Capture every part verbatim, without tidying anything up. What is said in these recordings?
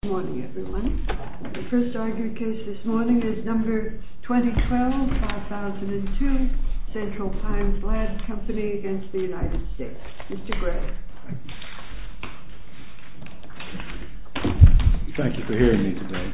morning, everyone. The first argued case this morning is number twenty twelve dash five thousand two, Central Pines Land Company against the United States. Mister Gray. Thank you for hearing me today.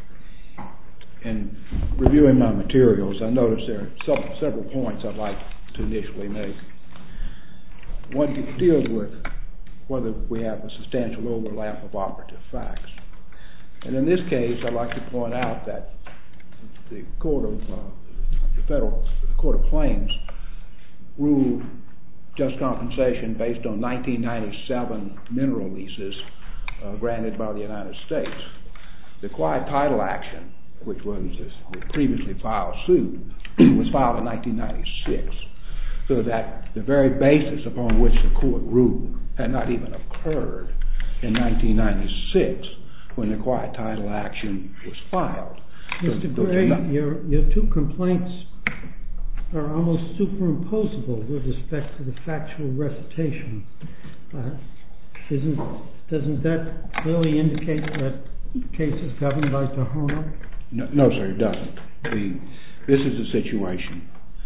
In reviewing my materials, I noticed there are some, several points I'd like to initially make. One deals with whether we have a substantial overlap of operative facts. And in this case, I'd like to point out that the Court of uh, the Federal Court of Claims ruled just compensation based on nineteen ninety-seven mineral leases uh, granted by the United States. The quiet title action, which was the previously filed suit, was filed in nineteen ninety-six, so that the very basis upon which the court ruled had not even occurred in nineteen ninety-six when the quiet title action was filed. Mister Gray, your, your two complaints are almost superimposable with respect to the factual recitation. Uh, isn't, doesn't that clearly indicate that the case is governed by Tohono? No, no, sir, it doesn't. The, this is the situation.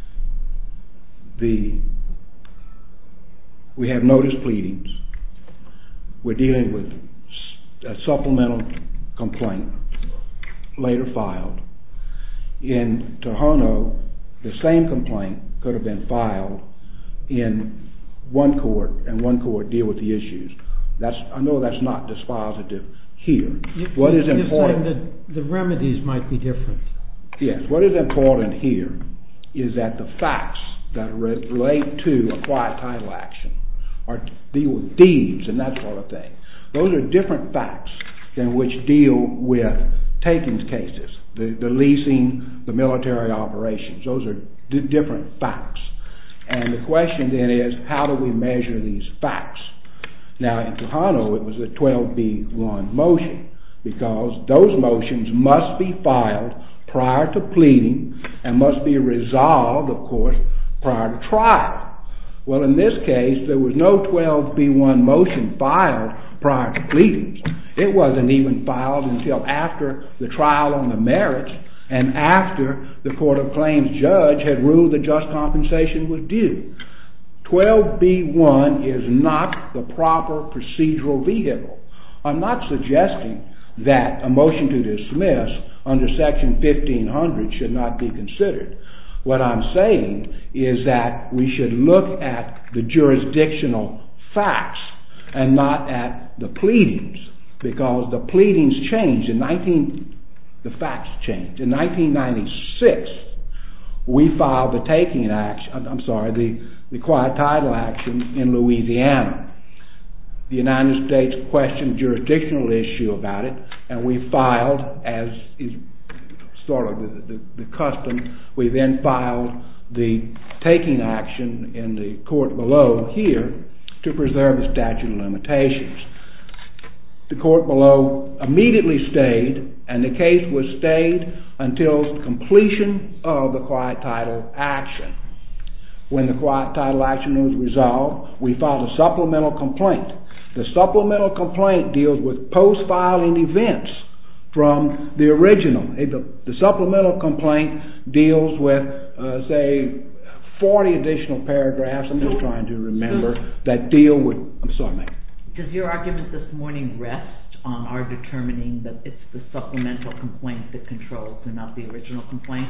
The We have notice pleadings. We're dealing with a supplemental complaint later filed. In Tohono, the same complaint could have been filed in one court and one court deal with the issues. That's, I know that's not dispositive here. You, what is you're important? saying that the remedies might be different. Yes. What is important here is that the facts that relate to a quiet title action or deal with deeds and that sort of thing. Those are different facts than which deal with takings cases, the, the leasing, the military operations. Those are d- different facts. And the question then is, how do we measure these facts? Now, in Tohono, it was a twelve B one motion because those motions must be filed prior to pleading and must be resolved, of course, prior to trial. Well, in this case, there was no twelve B one motion filed prior to pleadings. It wasn't even filed until after the trial on the merits and after the Court of Claims judge had ruled that just compensation was due. twelve B one is not the proper procedural vehicle. I'm not suggesting that a motion to dismiss under Section fifteen hundred should not be considered. What I'm saying is that we should look at the jurisdictional facts and not at the pleadings, because the pleadings changed in nineteen. The facts changed in nineteen ninety-six. We filed the taking action. I'm sorry, the the quiet title action in Louisiana. The United States questioned jurisdictional issue about it, and we filed, as is sort of the, the, the custom, we then filed the taking action in the court below here to preserve the statute of limitations. The court below immediately stayed, and the case was stayed until completion of the quiet title action. When the quiet title action was resolved, we filed a supplemental complaint. The supplemental complaint deals with post-filing events from the original. The, the supplemental complaint deals with, uh, say, forty additional paragraphs, I'm just trying to remember, that deal with, I'm sorry, ma'am. Does your argument this morning rest on our determining that it's the supplemental complaint that controls and not the original complaint?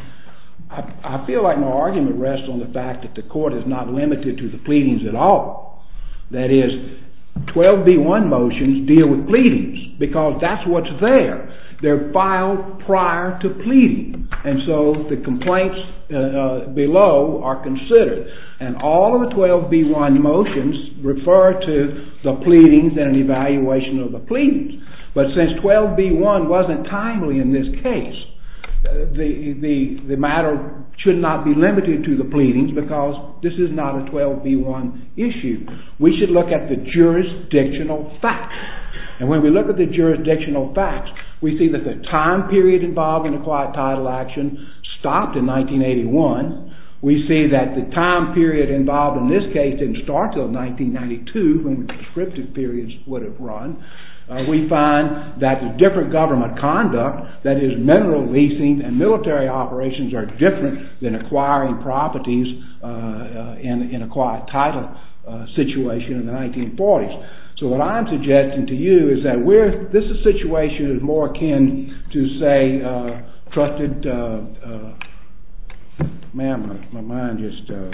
I, I feel like my argument rests on the fact that the court is not limited to the pleadings at all. That is, twelve B one motions deal with pleadings because that's what's there. They're filed prior to pleading, and so the complaints uh, uh, below are considered. And all of the twelve B one motions refer to the pleadings and an evaluation of the pleadings. But since twelve B one wasn't timely in this case, uh, the, the, the matter should not be limited to the pleadings because this is not a twelve B one issue. We should look at the jurisdictional facts. And when we look at the jurisdictional facts, we see that the time period involved in the quiet title action stopped in nineteen eighty-one. We see that the time period involved in this case didn't start till nineteen ninety-two, when the prescriptive periods would have run. uh, we find that the different government conduct, that is mineral leasing and military operations, are different than acquiring properties uh, uh, in, in a quiet title uh, situation in the nineteen forties. So what I'm suggesting to you is that we're, this is situation is more akin to, say, uh, trusted, uh, uh, man, my, my mind just, uh,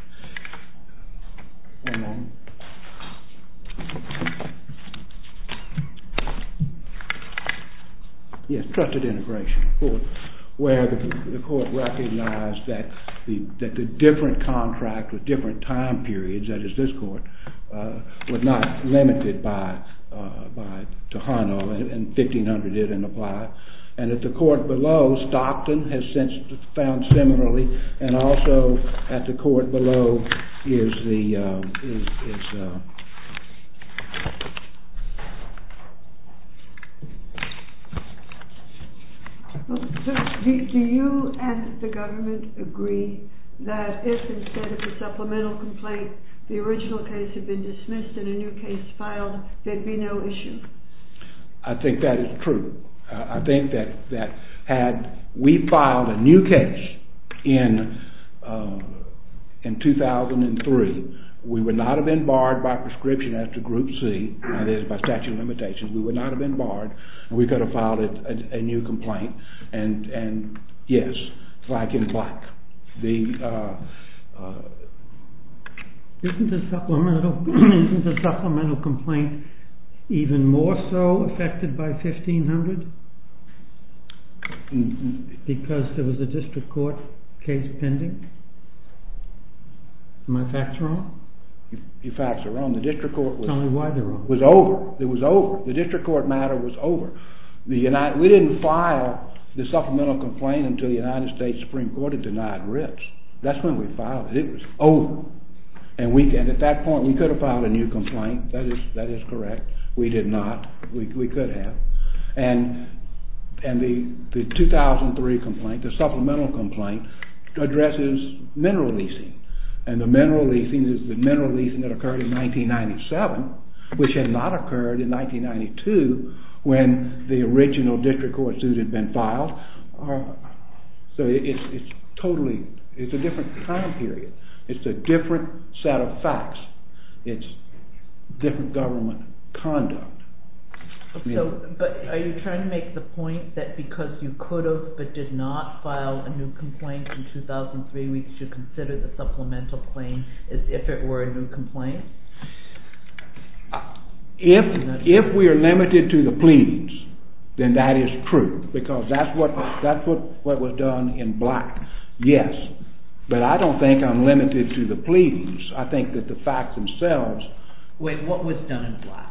one moment. Yes, trusted integration, court, where the, the court recognized that the that the different contract with different time periods, that is this court, uh, was not limited by uh, by Tohono, and, and fifteen hundred didn't apply, and that the court below, Stockton, has since found similarly, and also at the court below is the uh, is, is uh, Well, so do, do you and the government agree that if instead of a supplemental complaint the original case had been dismissed and a new case filed, there'd be no issue? I think that is true. Uh, I think that, that had we filed a new case in uh, in two thousand three, we would not have been barred by prescription as to Group C, that is by statute of limitations. We would not have been barred, and we could have filed a, a, a new complaint. And and yes, like in Black, the uh, uh, isn't the supplemental isn't the supplemental complaint even more so affected by fifteen hundred? Because there was a district court case pending? Are my facts wrong? Your facts are wrong. The district court was, Tell me why they're wrong. was over. It was over. The district court matter was over. The United, we didn't file the supplemental complaint until the United States Supreme Court had denied writs. That's when we filed it. It was over. And we and at that point we could have filed a new complaint. That is that is correct. We did not. We we could have. And and the the two thousand three complaint, the supplemental complaint, addresses mineral leasing. And the mineral leasing is the mineral leasing that occurred in nineteen ninety-seven, which had not occurred in nineteen ninety-two when the original district court suit had been filed. Uh, so it, it's it's totally it's a different time period. It's a different set of facts. It's different government conduct. So, but are you trying to make the point that because you could have but did not file a new complaint in two thousand three, we should consider the supplemental claim as if it were a new complaint? If if we are limited to the pleadings, then that is true, because that's what that's what, what was done in Black. Yes, but I don't think I'm limited to the pleadings. I think that the facts themselves. Wait, what was done in Black?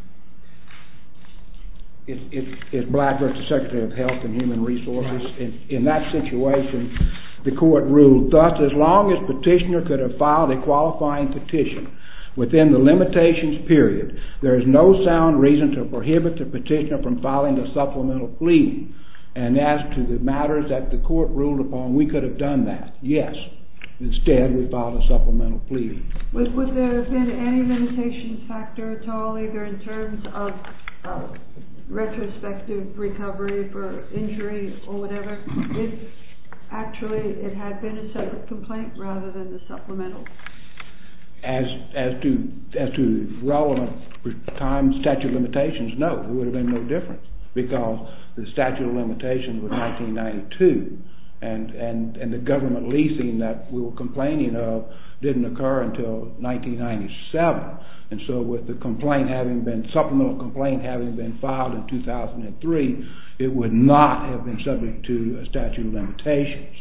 It's it, it Black versus Secretary of Health and Human Resources. Right. In, in that situation, the court ruled, thus, as long as petitioner could have filed a qualifying petition within the limitations period, there is no sound reason to prohibit the petitioner from filing the supplemental pleading. And as to the matters that the court ruled upon, we could have done that, yes. Instead, we filed a supplemental pleading. Would, would there have been any limitations factor at all, either in terms of uh, retrospective recovery for injury or whatever, if actually it had been a separate complaint rather than the supplemental? As as to as to relevant time statute of limitations, no, there would have been no difference, because the statute of limitations was nineteen ninety-two, and and and the government leasing that we were complaining of didn't occur until nineteen ninety-seven. And so with the complaint having been, supplemental complaint having been filed in two thousand three, it would not have been subject to a statute of limitations.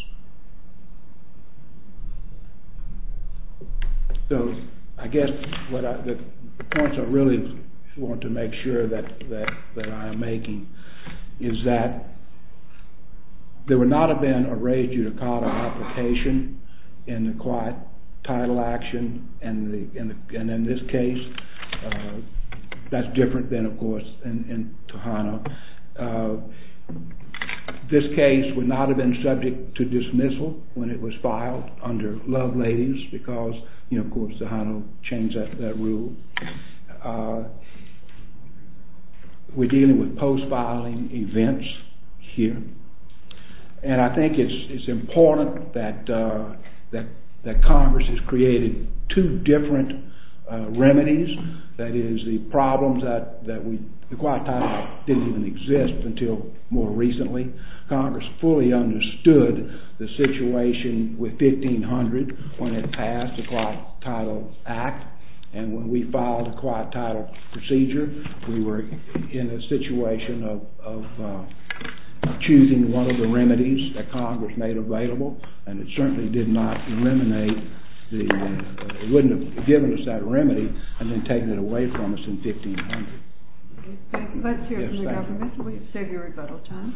So I guess what I, the, the points I really want to make sure that, that, that I am making is that there would not have been a res judicata application in the quiet title action, and the, in the and in this case, uh, that's different than, of course, in, in Tohono. Uh, this case would not have been subject to dismissal when it was filed under Loveladies, because, you know, of course, Tohono changed that, that rule. Uh, we're dealing with post-filing events here. And I think it's it's important that uh, that that Congress has created two different uh, remedies. That is, the problems that, that we the Quiet Title Act didn't even exist until more recently. Congress fully understood the situation with fifteen hundred when it passed the Quiet Title Act, and when we filed a quiet title procedure, we were in a situation of, of uh, choosing one of the remedies that Congress made available, and it certainly did not eliminate the, uh, it wouldn't have given us that remedy and then taken it away from us in fifteen hundred. Thank you. Let's hear Yes, from the thank government. you. We'll save your rebuttal time.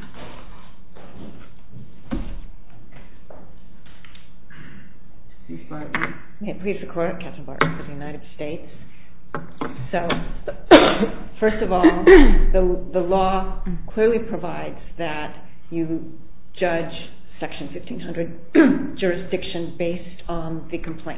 Miz Barton. May it please the Court, Catherine Barton for the United States. So, first of all, the, the law clearly provides that you judge Section fifteen hundred jurisdiction based on the complaint.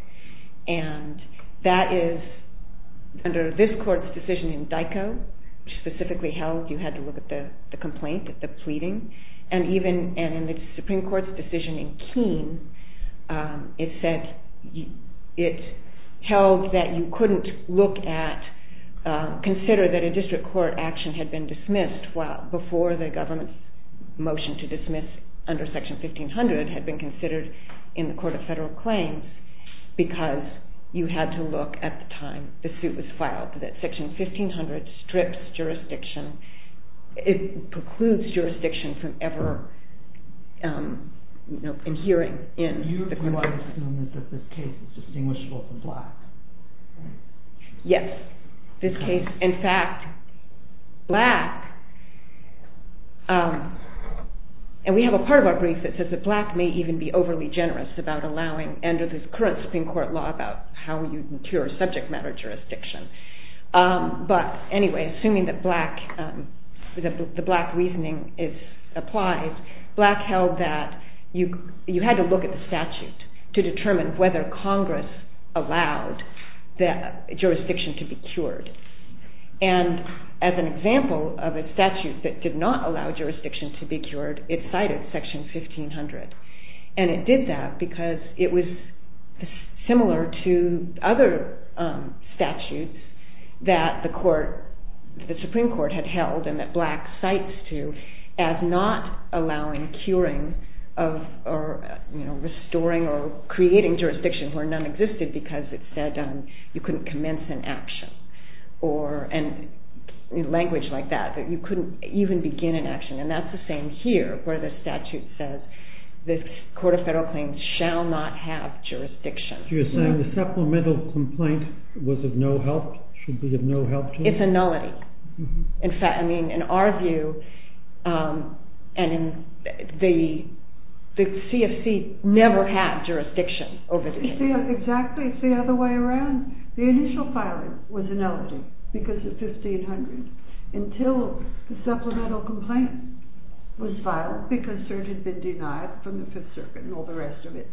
And that is, under this Court's decision in DICO, which specifically held you had to look at the, the complaint, at the pleading, and even and in the Supreme Court's decision in Keene, um, it said you, it held that you couldn't look at, um, consider that a district court action had been dismissed while, before the government's motion to dismiss under Section fifteen hundred had been considered in the Court of Federal Claims, because you had to look at the time the suit was filed, that Section fifteen hundred strips jurisdiction, it precludes jurisdiction from ever um, you know, inhering in you, the Court. Court. You assume is that this case is distinguishable from Black. Yes. This Okay. case, in fact, Black, um, and we have a part of our brief that says that Black may even be overly generous about allowing, under this current Supreme Court law about how you can cure subject matter jurisdiction. Um, but anyway, assuming that Black, um, the, the Black reasoning is applies, Black held that you you had to look at the statute to determine whether Congress allowed the jurisdiction to be cured. And as an example of a statute that did not allow jurisdiction to be cured, it cited Section fifteen hundred. And it did that because it was similar to other um, statutes that the court, the Supreme Court had held and that Black cites to as not allowing curing of, or you know, restoring or creating jurisdiction where none existed, because it said um, you couldn't commence an action, or and language like that, that you couldn't even begin an action. And that's the same here, where the statute says the Court of Federal Claims shall not have jurisdiction. So you're saying the supplemental complaint was of no help, should be of no help to you? It's a nullity. Mm-hmm. In fact, I mean, in our view, um, and in the the C F C never had jurisdiction over the case. It's the, exactly, it's the other way around. The initial filing was a nullity because of fifteen hundred, until the supplemental complaint was filed because cert had been denied from the Fifth Circuit and all the rest of it.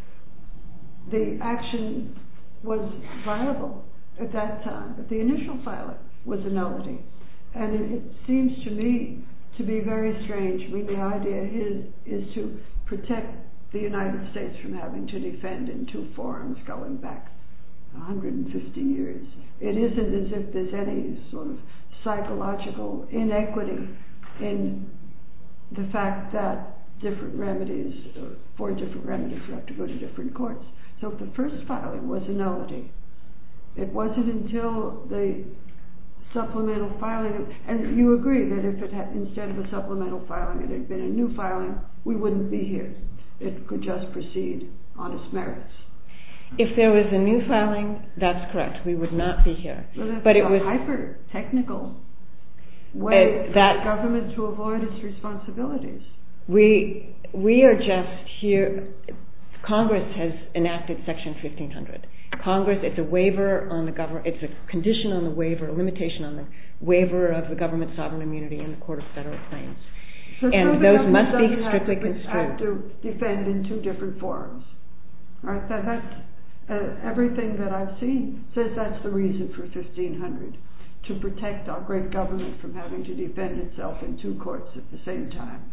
The action was viable at that time, but the initial filing was a nullity. And it, it seems to me to be very strange. I mean, the idea is, is to protect the United States from having to defend in two forums going back one hundred fifty years. It isn't as if there's any sort of psychological inequity in the fact that different remedies, or four different remedies, have to go to different courts. So the first filing was a nullity. It wasn't until the supplemental filing, and you agree that if it had, instead of a supplemental filing, it had been a new filing, we wouldn't be here. It could just proceed on its merits. If there was a new filing, that's correct. We would not be here. Well, that's but it a was hyper-technical way uh, that for government to avoid its responsibilities. We we are just here. Congress has enacted Section fifteen hundred. Congress, it's a waiver on the government. It's a condition on the waiver, a limitation on the waiver of the government's sovereign immunity in the Court of Federal Claims. So and so those must be have strictly to, construed. have to defend in two different forums. All right, that, that's uh, everything that I've seen says that's the reason for fifteen hundred. to protect our great government from having to defend itself in two courts at the same time.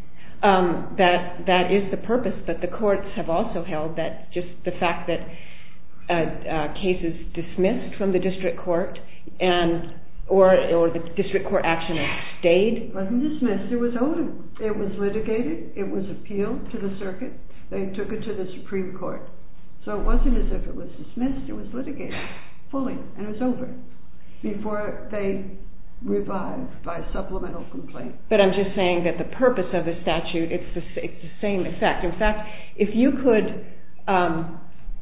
Um, that that is the purpose, but the courts have also held that just the fact that a, a case is dismissed from the district court and or or the district court action is stayed. It wasn't dismissed, it was over. It was litigated, it was appealed to the circuit, they took it to the Supreme Court. So it wasn't as if it was dismissed, it was litigated fully, and it was over before they revived by supplemental complaint. But I'm just saying that the purpose of the statute, it's the, it's the same effect. In fact, if you could... Um,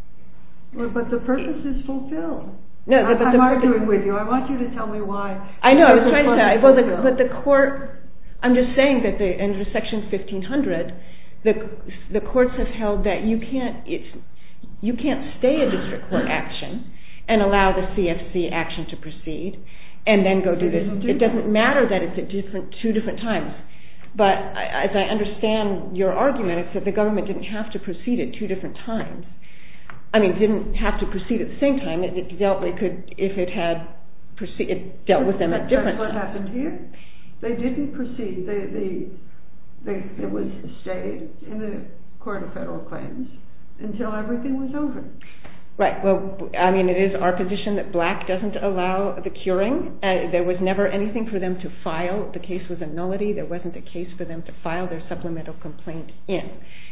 well, but the purpose is fulfilled. No, I, but I'm the, arguing with you. I want you to tell me why. I know, I was trying to say, well, the, fulfilled. but the court... I'm just saying that the, under Section fifteen hundred, the the courts have held that you can't it's you can't stay a district court action and allow the C F C action to proceed and then go do this. It doesn't matter that it's at different two different times. But I, as I understand your argument, it's that the government didn't have to proceed at two different times. I mean, didn't have to proceed at the same time. It, it dealt with could if it had proceed, it dealt with them at different times. That's what times. happened here. They didn't proceed. They, they, they, it was stayed in the Court of Federal Claims until everything was over. Right. Well, I mean, it is our position that Black doesn't allow the curing. Uh, there was never anything for them to file. The case was a nullity. There wasn't a case for them to file their supplemental complaint in.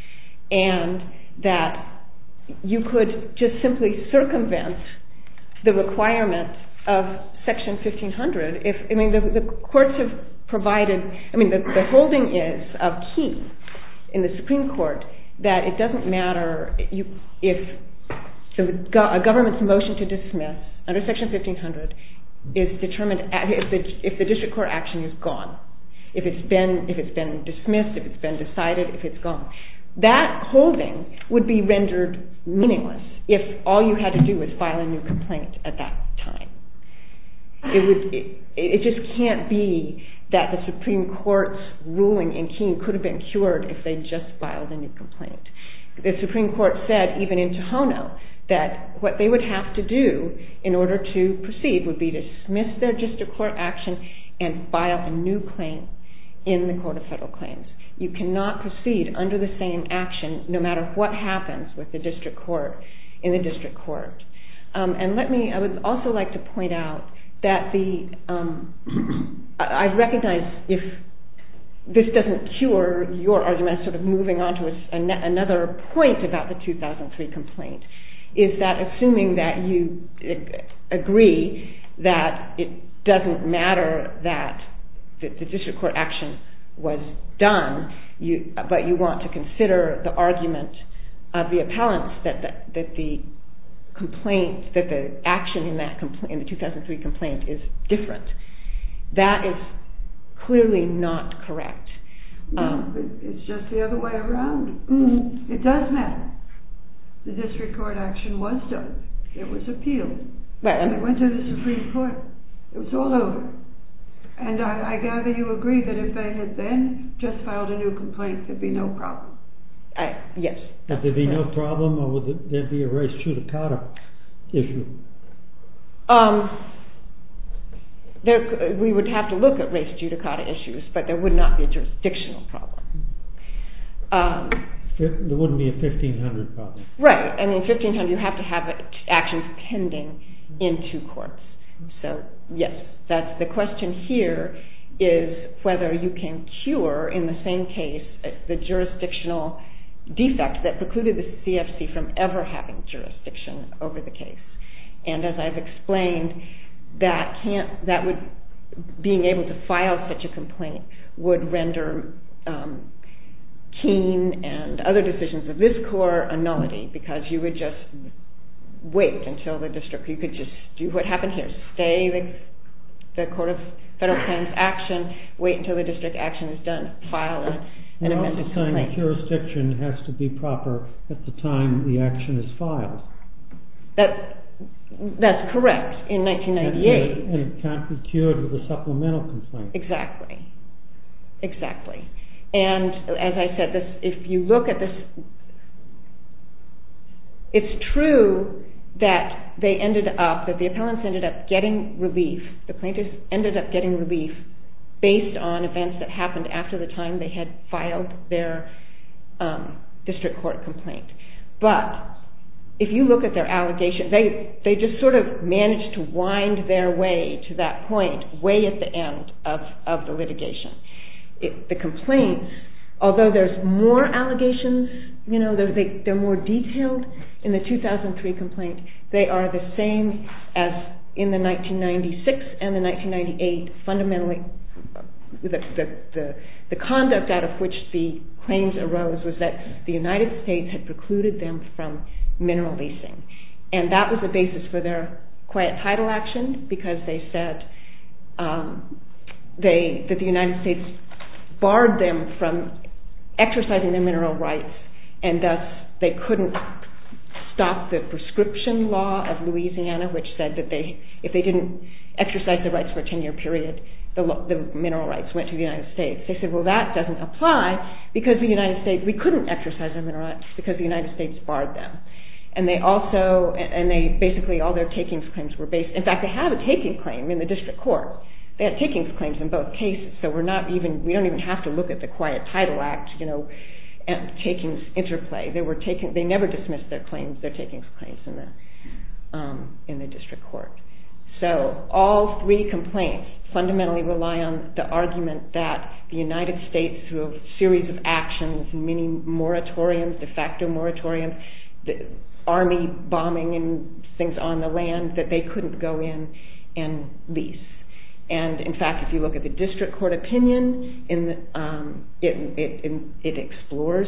And that you could just simply circumvent the requirement of Section fifteen hundred. If I mean, the, the courts have provided, I mean, the, the holding is of key in the Supreme Court that it doesn't matter you, if the, a government's motion to dismiss under Section fifteen hundred is determined if the, if the district court action is gone, if it's been if it's been dismissed, if it's been decided, if it's gone. That holding would be rendered meaningless if all you had to do was file a new complaint at that time. It would. It, it just can't be that the Supreme Court's ruling in Keene could have been cured if they just filed a new complaint. The Supreme Court said, even in Tohono, that what they would have to do in order to proceed would be to dismiss their district court action and file a new claim in the Court of Federal Claims. You cannot proceed under the same action no matter what happens with the district court in the district court. Um, and let me, I would also like to point out that the, um, I recognize if this doesn't cure your argument, sort of moving on to a, a, another point about the two thousand three complaint, is that assuming that you agree that it doesn't matter that the, the district court action was done, you, but you want to consider the argument of the appellants that the, that the complaint, that the action in that compl- in the two thousand three complaint is different. That is clearly not correct. No, um, it's just the other way around. Mm, it does matter. The district court action was done. It was appealed. Right, and it went to the Supreme Court. It was all over. And I, I gather you agree that if they had then just filed a new complaint, there'd be no problem. I, yes. Would there be no problem, or would there be a res judicata issue? Um, there, we would have to look at res judicata issues, but there would not be a jurisdictional problem. Um, there wouldn't be a fifteen hundred problem. Right. I mean, fifteen hundred, you have to have actions pending in two courts. So, yes, that's the question here is whether you can cure, in the same case, the jurisdictional defect that precluded the C F C from ever having jurisdiction over the case. And as I've explained, that can't, that would, being able to file such a complaint would render um, Keene and other decisions of this court a nullity, because you would just wait until the district, you could just do what happened here, stay the, the Court of Federal Claims action, wait until the district action is done, file a, an We're amended also saying complaint. that jurisdiction has to be proper at the time the action is filed. That, that's correct, in nineteen ninety-eight. And, and it can't be cured with a supplemental complaint. Exactly. Exactly. And as I said, this, if you look at this, it's true that they ended up, that the appellants ended up getting relief, the plaintiffs ended up getting relief based on events that happened after the time they had filed their um, district court complaint. But if you look at their allegations, they, they just sort of managed to wind their way to that point way at the end of, of the litigation. It, the complaints, although there's more allegations, you know, they're, they, they're more detailed in the two thousand three complaint, they are the same as in the nineteen ninety-six and the nineteen ninety-eight, fundamentally. The, the, the, the conduct out of which the claims arose was that the United States had precluded them from mineral leasing. And that was the basis for their quiet title action, because they said um, they, that the United States barred them from exercising their mineral rights, and thus they couldn't stop the prescription law of Louisiana, which said that they, if they didn't exercise their rights for a ten-year period, the, the mineral rights went to the United States. They said, well, that doesn't apply because the United States, we couldn't exercise our mineral rights because the United States barred them. And they also, and they basically, all their takings claims were based, in fact, they have a taking claim in the district court. They had takings claims in both cases, so we're not even, we don't even have to look at the Quiet Title Act, you know, and takings interplay. They were taking, they never dismissed their claims, their takings claims in the um, in the district court. So all three complaints fundamentally rely on the argument that the United States, through a series of actions, many moratoriums, de facto moratoriums, the army bombing and things on the land, that they couldn't go in and lease. And in fact, if you look at the district court opinion, in the, um, it, it, it, it explores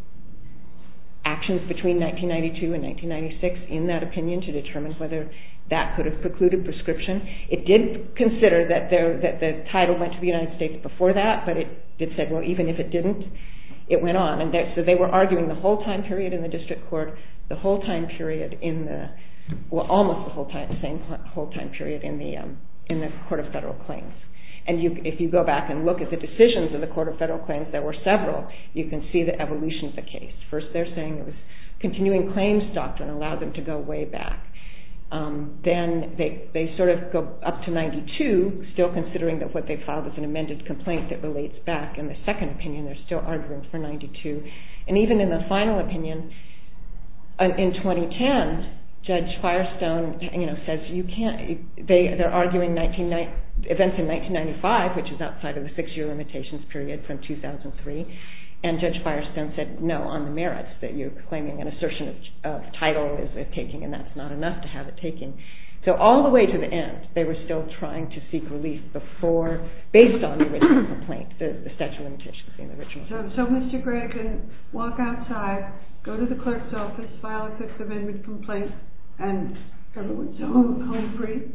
actions between nineteen ninety-two and nineteen ninety-six in that opinion to determine whether that could have precluded prescription. It did consider that, there, that the title went to the United States before that, but it did say, well, even if it didn't, it went on. And so they were arguing the whole time period in the district court, the whole time period in the, well, almost the whole time, same whole time period in the um, in the Court of Federal Claims. And you, if you go back and look at the decisions of the Court of Federal Claims, there were several, you can see the evolution of the case. First, they're saying it was continuing claims doctrine allowed them to go way back. Um, then they, they sort of go up to ninety-two, still considering that what they filed is an amended complaint that relates back. In the second opinion, they're still arguing for ninety-two. And even in the final opinion, uh, in twenty ten, Judge Firestone, you know, says you can't. They they're arguing nineteen ninety, events in nineteen ninety-five, which is outside of the six-year limitations period from two thousand three, and Judge Firestone said no on the merits, that you're claiming an assertion of, of title is a taking, and that's not enough to have a taking. So all the way to the end, they were still trying to seek relief before, based on the original complaint, the, the statute of limitations being the original. So, so Mister Gray can walk outside, go to the clerk's office, file a Fifth Amendment complaint, and everyone's home, home free?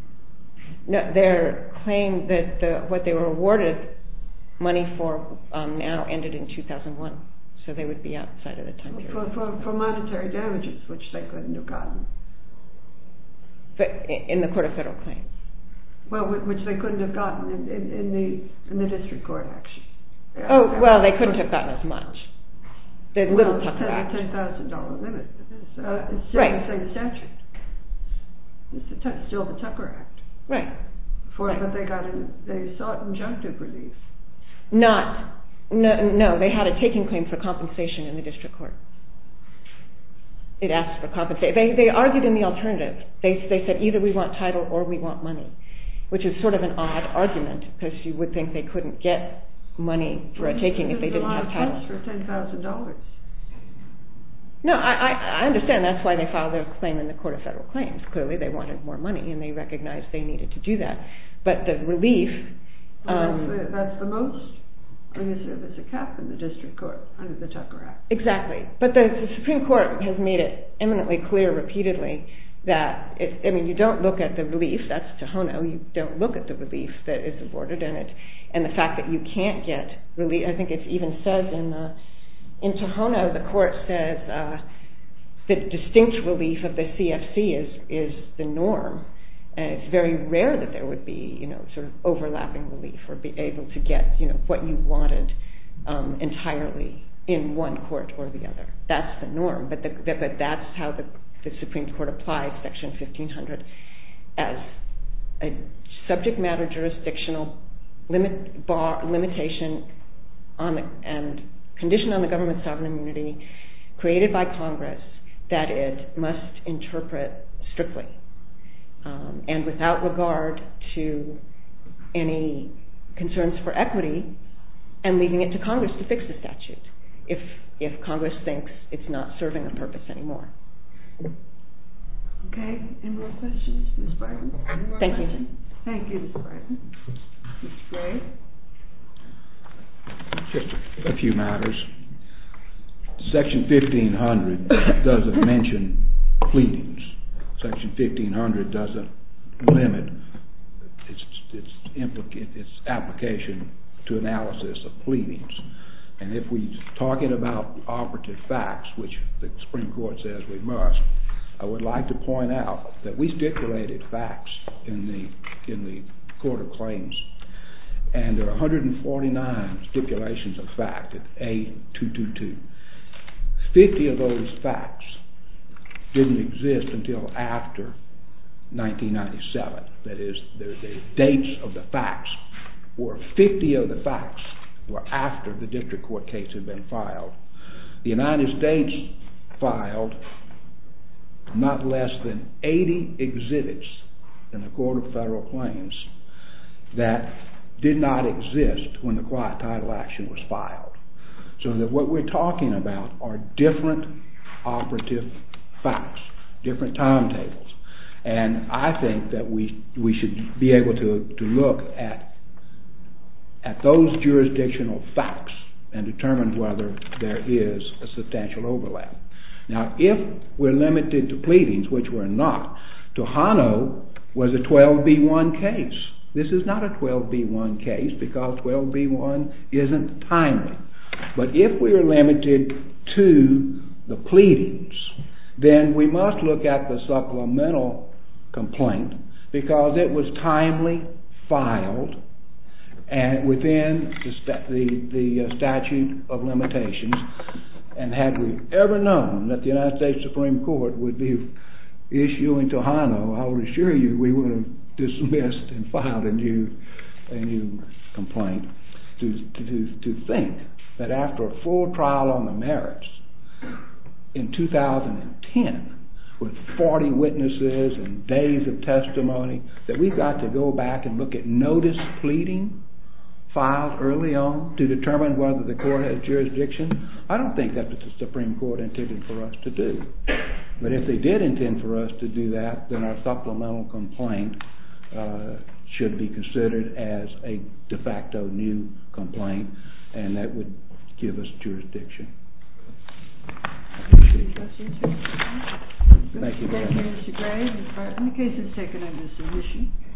No, their claim that the, what they were awarded money for um, now ended in two thousand one, so they would be outside of the time period. For, for, for monetary damages, which they couldn't have gotten. But in the Court of Federal Claims. Well, which they couldn't have gotten in, in, in the in the district court action. Oh, well, they couldn't have gotten as much. The well, Little Tucker Act. ten thousand dollar limit. It's, uh, it's still right. the same statute. It's the t- still the Tucker Act. Right. For right. but they got in, they sought injunctive relief. Not, no, no, they had a taking claim for compensation in the district court. It asked for compensation. They, they argued in the alternative. They, they said either we want title or we want money, which is sort of an odd argument because you would think they couldn't get money for a taking if they didn't have title. For ten thousand dollars. No, I, I understand. That's why they filed their claim in the Court of Federal Claims. Clearly, they wanted more money, and they recognized they needed to do that. But the relief... Well, um, that's, the, that's the most. I mean, there's a cap in the district court under the Tucker Act. Exactly. But the, the Supreme Court has made it eminently clear repeatedly that, it, I mean, you don't look at the relief. That's Tohono. You don't look at the relief that is awarded in it. And the fact that you can't get relief, I think it even says in the... In Tohono, the court says uh, the distinct relief of the C F C is is the norm, and it's very rare that there would be, you know, sort of overlapping relief or be able to get, you know, what you wanted um, entirely in one court or the other. That's the norm, but the, but that's how the the Supreme Court applied Section fifteen hundred as a subject matter jurisdictional limit bar limitation on the, and condition on the government's sovereign immunity created by Congress that it must interpret strictly um, and without regard to any concerns for equity, and leaving it to Congress to fix the statute if if Congress thinks it's not serving a purpose anymore. Okay, any more questions, Miz Barton? Thank questions? you. Thank you, Miz Barton. Miz Gray? Just a few matters. Section fifteen hundred doesn't mention pleadings. Section fifteen hundred doesn't limit its its, implica- its application to analysis of pleadings. And if we're talking about operative facts, which the Supreme Court says we must, I would like to point out that we stipulated facts in the in the Court of Claims, and there are one hundred forty-nine stipulations of fact at A two twenty-two. fifty of those facts didn't exist until after nineteen ninety-seven. That is, the, the dates of the facts were fifty of the facts were after the district court case had been filed. The United States filed not less than eighty exhibits in the Court of Federal Claims that did not exist when the quiet title action was filed. So that what we're talking about are different operative facts, different timetables. And I think that we we should be able to, to look at at those jurisdictional facts and determine whether there is a substantial overlap. Now, if we're limited to pleadings, which we're not, Tohono was a twelve B one case. This is not a twelve B one case because twelve B one isn't timely. But if we are limited to the pleadings, then we must look at the supplemental complaint because it was timely filed and within the, sta- the, the uh, statute of limitations. And had we ever known that the United States Supreme Court would be issuing Tohono, I will assure you we would have dismissed and filed a new, a new complaint. To, to, to think that after a full trial on the merits in two thousand ten, with forty witnesses and days of testimony, that we've got to go back and look at notice pleading filed early on to determine whether the court has jurisdiction, I don't think that's what the Supreme Court intended for us to do. But if they did intend for us to do that, then our supplemental complaint uh, should be considered as a de facto new complaint, and that would give us jurisdiction. Any questions? Thank you very much. Thank you, Mister Gray. The case is taken under submission.